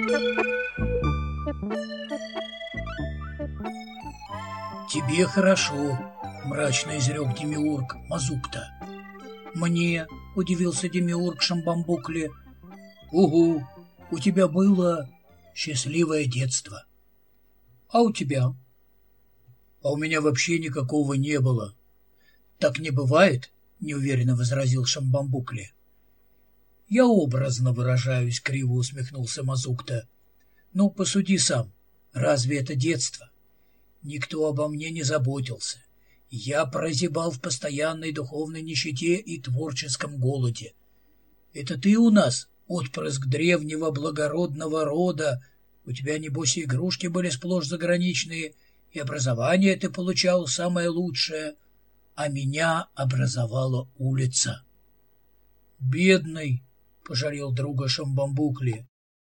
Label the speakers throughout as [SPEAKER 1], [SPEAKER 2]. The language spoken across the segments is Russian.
[SPEAKER 1] «Тебе хорошо», — мрачно изрек Демиург Мазук-то. «Мне?» — удивился Демиург Шамбамбукли. «Угу, у тебя было счастливое детство. А у тебя?» «А у меня вообще никакого не было». «Так не бывает?» — неуверенно возразил Шамбамбукли. «Я образно выражаюсь», — криво усмехнулся Мазук-то. «Ну, посуди сам, разве это детство? Никто обо мне не заботился. Я прозябал в постоянной духовной нищете и творческом голоде. Это ты у нас, отпрыск древнего благородного рода. У тебя, небось, и игрушки были сплошь заграничные, и образование ты получал самое лучшее, а меня образовала улица». «Бедный», — пожалел друга Шамбамбукли.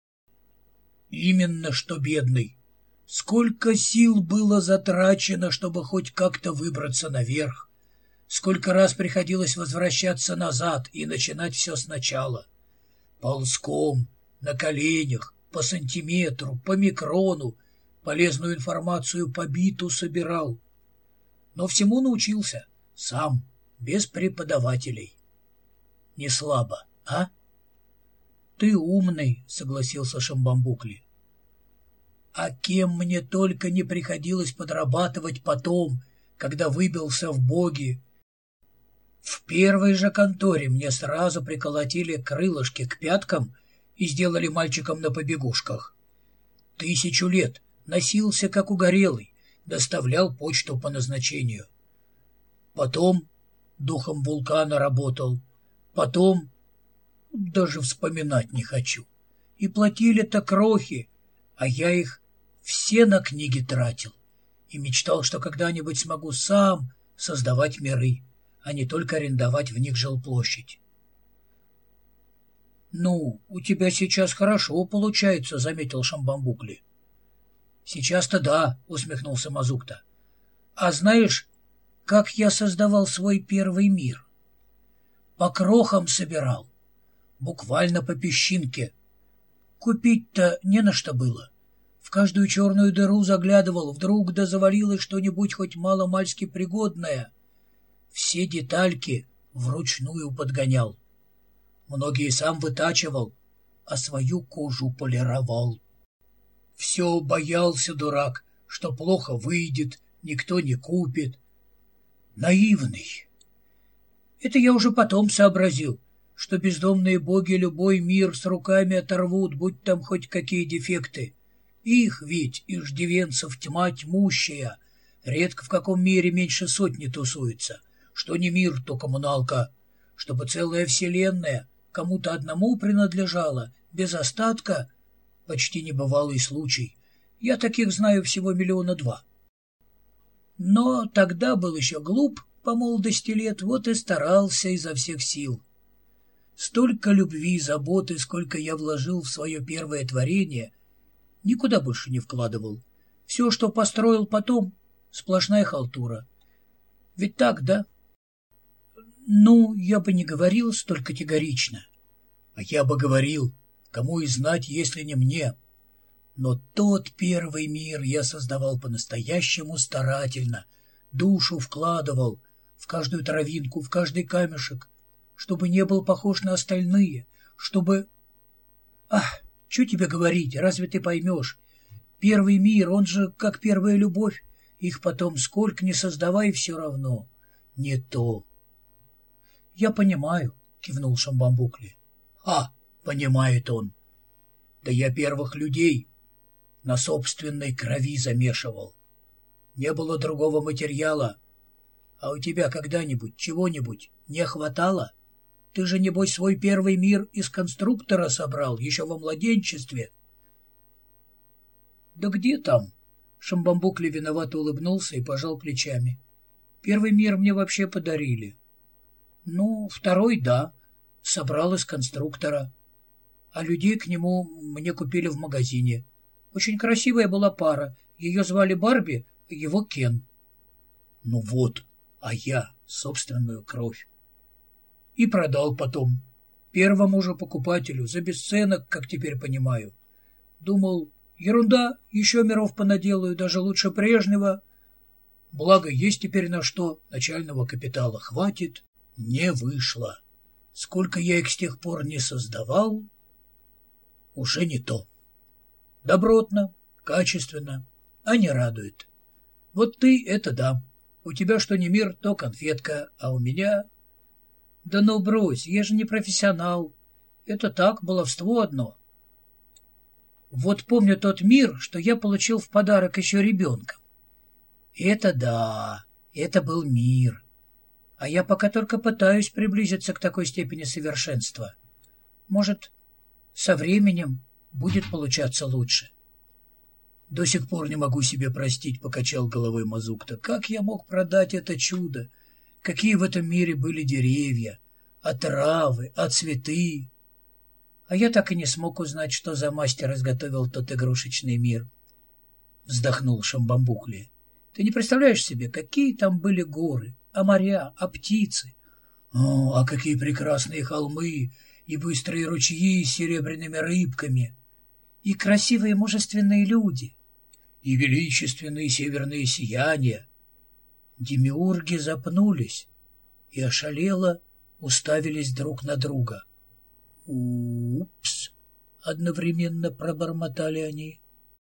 [SPEAKER 1] «Именно что бедный. Сколько сил было затрачено, чтобы хоть как-то выбраться наверх. Сколько раз приходилось возвращаться назад и начинать все сначала. Ползком, на коленях, по сантиметру, по микрону, полезную информацию по биту собирал. Но всему научился, сам, без преподавателей. Не слабо, а?» «Ты умный», — согласился Шамбамбукли. «А кем мне только не приходилось подрабатывать потом, когда выбился в боги. В первой же конторе мне сразу приколотили крылышки к пяткам и сделали мальчиком на побегушках. 1000 лет носился, как угорелый, доставлял почту по назначению. Потом духом вулкана работал, потом даже вспоминать не хочу. И платили-то крохи, а я их все на книги тратил и мечтал, что когда-нибудь смогу сам создавать миры, а не только арендовать в них жилплощадь». «Ну, у тебя сейчас хорошо получается», — заметил Шамбамбукли. «Сейчас-то да», — усмехнулся Мазук-то. «А знаешь, как я создавал свой первый мир? По крохам собирал, буквально по песчинке. Купить-то не на что было. В каждую черную дыру заглядывал, вдруг да завалилось что-нибудь хоть мало-мальски пригодное. Все детальки вручную подгонял. Многие сам вытачивал, а свою кожу полировал. Все боялся, дурак, что плохо выйдет, никто не купит. Наивный. Это я уже потом сообразил, что бездомные боги любой мир с руками оторвут, будь там хоть какие дефекты. Их ведь, иждивенцев, тьма тьмущая. Редко в каком мире меньше 100 тусуется. Что не мир, то коммуналка. Чтобы целая вселенная кому-то одному принадлежала, без остатка, почти небывалый случай. Я таких знаю всего 2 миллиона. Но тогда был еще глуп по молодости лет, вот и старался изо всех сил. Столько любви и заботы, сколько я вложил в свое первое творение, никуда больше не вкладывал. Все, что построил потом, сплошная халтура. Ведь так, да? Ну, я бы не говорил столь категорично. А я бы говорил, кому и знать, если не мне. Но тот первый мир я создавал по-настоящему старательно, душу вкладывал в каждую травинку, в каждый камешек, чтобы не был похож на остальные, чтобы... Ах, что тебе говорить, разве ты поймешь? Первый мир, он же как первая любовь. Их потом сколько ни создавай, все равно не то. «Я понимаю», — кивнул Шамбамбукли. Понимает он. Да я первых людей на собственной крови замешивал. Не было другого материала. А у тебя когда-нибудь чего-нибудь не хватало? Ты же, небось, свой первый мир из конструктора собрал еще во младенчестве». «Да где там?» Шамбамбукли виновато улыбнулся и пожал плечами. «Первый мир мне вообще подарили». «Ну, второй, да, собрал из конструктора. А людей к нему мне купили в магазине. Очень красивая была пара. Ее звали Барби, его Кен». «Ну вот, а я собственную кровь. И продал потом. Первому же покупателю, за бесценок, как теперь понимаю. Думал, ерунда, еще миров понаделаю, даже лучше прежнего. Благо, есть теперь на что, начального капитала хватит. Не вышло. Сколько я их с тех пор не создавал, уже не то. Добротно, качественно, а не радует. Вот ты — это да. У тебя что не мир, то конфетка, а у меня... Да ну брось, я же не профессионал. Это так, баловство одно. Вот помню тот мир, что я получил в подарок еще ребенком. Это да, это был мир. А я пока только пытаюсь приблизиться к такой степени совершенства. Может, со временем будет получаться лучше. До сих пор не могу себе простить, — покачал головой Мазук-то. Как я мог продать это чудо? Какие в этом мире были деревья, а травы, а цветы? А я так и не смог узнать, что за мастер изготовил тот игрушечный мир. Вздохнул Шамбамбухли. Ты не представляешь себе, какие там были горы, а моря, а птицы. О, а какие прекрасные холмы и быстрые ручьи с серебряными рыбками, и красивые мужественные люди, и величественные северные сияния. Демиурги запнулись и ошалело уставились друг на друга. «Упс!» — одновременно пробормотали они.